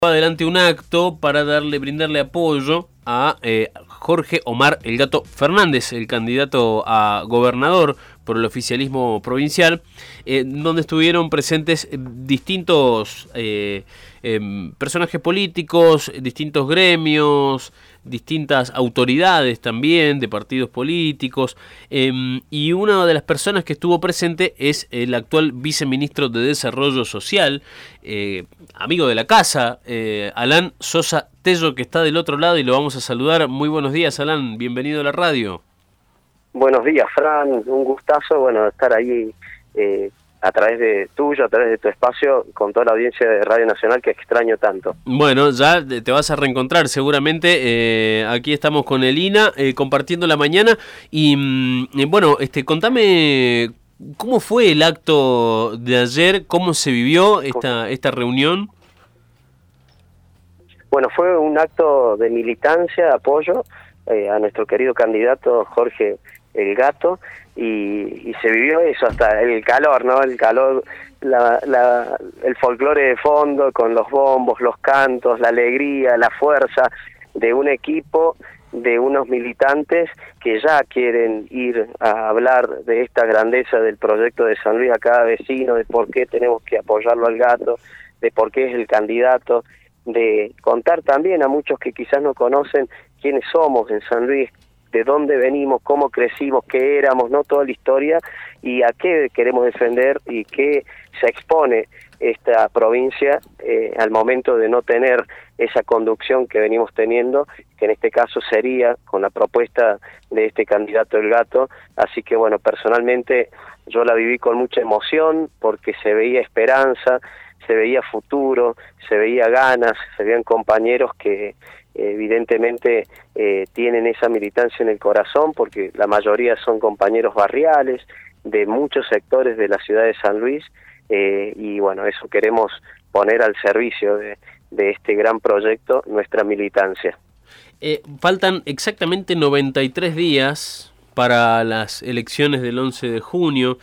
adelante un acto para brindarle apoyo a Jorge Omar El Gato Fernández, el candidato a gobernador por el oficialismo provincial, donde estuvieron presentes distintos personajes políticos, distintos gremios, distintas autoridades también de partidos políticos, y una de las personas que estuvo presente es el actual viceministro de Desarrollo Social, amigo de la casa, Alan Sosa Tello, que está del otro lado y lo vamos a saludar. Muy buenos días, Alan, bienvenido a la radio. Buenos días, Fran, un gustazo, estar ahí a través de tuyo, a través de tu espacio, con toda la audiencia de Radio Nacional que extraño tanto. Bueno, ya te vas a reencontrar seguramente, aquí estamos con Elina, compartiendo la mañana, y bueno, contame cómo fue el acto de ayer, cómo se vivió esta reunión. Bueno, fue un acto de militancia, de apoyo a nuestro querido candidato Jorge El Gato, y se vivió eso, hasta el calor, ¿no? El calor, el folclore de fondo, con los bombos, los cantos, la alegría, la fuerza de un equipo, de unos militantes que ya quieren ir a hablar de esta grandeza del proyecto de San Luis a cada vecino, de por qué tenemos que apoyarlo al Gato, de por qué es el candidato, de contar también a muchos que quizás no conocen quiénes somos en San Luis, de dónde venimos, cómo crecimos, qué éramos, no toda la historia, y a qué queremos defender y qué se expone esta provincia al momento de no tener esa conducción que venimos teniendo, que en este caso sería con la propuesta de este candidato El Gato. Así que personalmente yo la viví con mucha emoción porque se veía esperanza, se veía futuro, se veía ganas, se veían compañeros que evidentemente tienen esa militancia en el corazón, porque la mayoría son compañeros barriales de muchos sectores de la ciudad de San Luis, y eso queremos poner al servicio de este gran proyecto, nuestra militancia. Faltan exactamente 93 días para las elecciones del 11 de junio.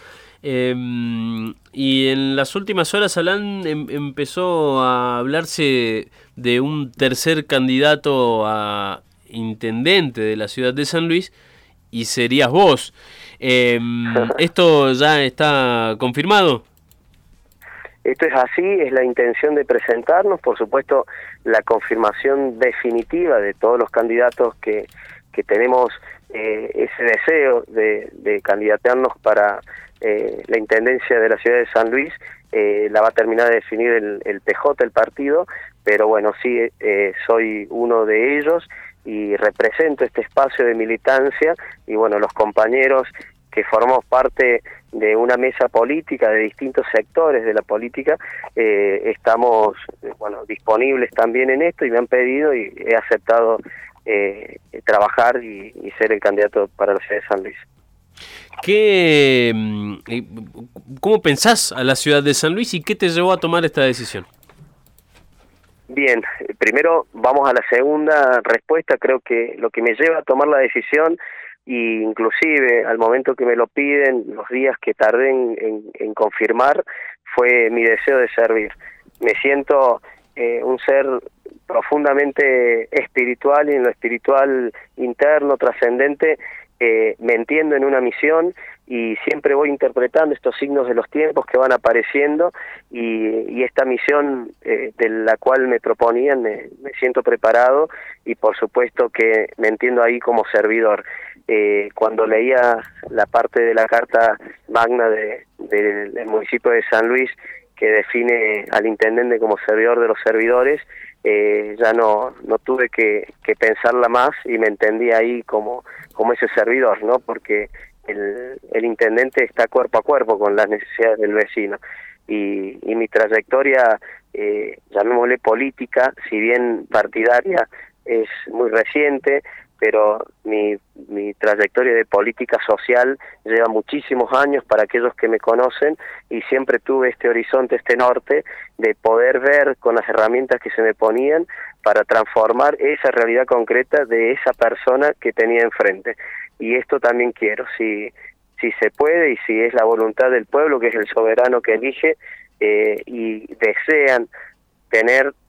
Y en las últimas horas, Alan, empezó a hablarse de un tercer candidato a intendente de la ciudad de San Luis, y serías vos. ¿Esto ya está confirmado? Esto es así, es la intención de presentarnos, por supuesto, la confirmación definitiva de todos los candidatos que tenemos ese deseo de candidatearnos para la intendencia de la ciudad de San Luis. La va a terminar de definir el PJ, el partido, pero sí, soy uno de ellos y represento este espacio de militancia, y los compañeros que formamos parte de una mesa política de distintos sectores de la política, estamos disponibles también en esto, y me han pedido y he aceptado trabajar y ser el candidato para la ciudad de San Luis. ¿Cómo pensás a la ciudad de San Luis y qué te llevó a tomar esta decisión? Bien, primero vamos a la segunda respuesta. Creo que lo que me lleva a tomar la decisión, y inclusive al momento que me lo piden, los días que tardé en confirmar, fue mi deseo de servir. Me siento un ser profundamente espiritual, y en lo espiritual interno, trascendente, me entiendo en una misión, y siempre voy interpretando estos signos de los tiempos que van apareciendo, y esta misión de la cual me proponían, me siento preparado, y por supuesto que me entiendo ahí como servidor. Cuando leía la parte de la Carta Magna del municipio de San Luis, que define al intendente como servidor de los servidores, ya no tuve que pensarla más, y me entendí ahí como ese servidor, ¿no? Porque el intendente está cuerpo a cuerpo con las necesidades del vecino, y mi trayectoria, llamémosle política, si bien partidaria, es muy reciente, pero mi trayectoria de política social lleva muchísimos años para aquellos que me conocen, y siempre tuve este horizonte, este norte, de poder ver con las herramientas que se me ponían para transformar esa realidad concreta de esa persona que tenía enfrente. Y esto también quiero, si se puede, y si es la voluntad del pueblo, que es el soberano que elige, y desean tener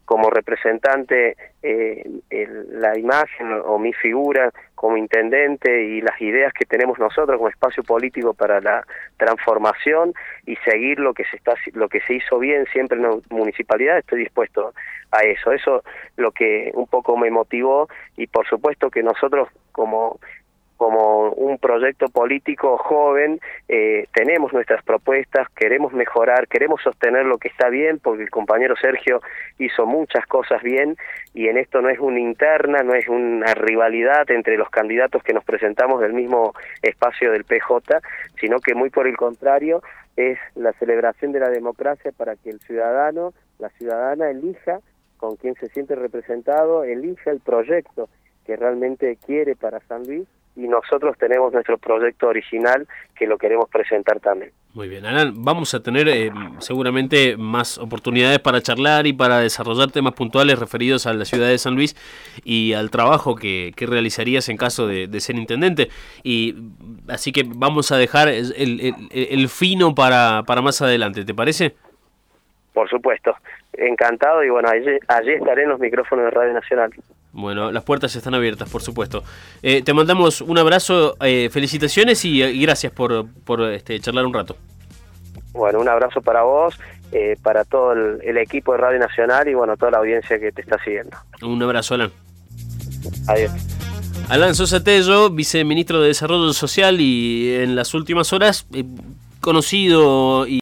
como representante la imagen o mi figura como intendente y las ideas que tenemos nosotros como espacio político para la transformación y seguir lo que se hizo bien siempre en la municipalidad, estoy dispuesto a eso. Eso lo que un poco me motivó, y por supuesto que nosotros como un proyecto político joven, tenemos nuestras propuestas, queremos mejorar, queremos sostener lo que está bien, porque el compañero Sergio hizo muchas cosas bien, y en esto no es una interna, no es una rivalidad entre los candidatos que nos presentamos del mismo espacio del PJ, sino que muy por el contrario, es la celebración de la democracia para que el ciudadano, la ciudadana elija con quién se siente representado, elija el proyecto que realmente quiere para San Luis, y nosotros tenemos nuestro proyecto original que lo queremos presentar también. Muy bien, Alan, vamos a tener seguramente más oportunidades para charlar y para desarrollar temas puntuales referidos a la ciudad de San Luis y al trabajo que realizarías en caso de ser intendente. Y así que vamos a dejar el fino para más adelante, ¿te parece? Por supuesto, encantado, y bueno, allí estaré en los micrófonos de Radio Nacional. Bueno, las puertas están abiertas, por supuesto. Te mandamos un abrazo, felicitaciones y gracias por charlar un rato. Bueno, un abrazo para vos, para todo el equipo de Radio Nacional y bueno, toda la audiencia que te está siguiendo. Un abrazo, Alan. Adiós. Alan Sosa Tello, viceministro de Desarrollo Social y en las últimas horas conocido y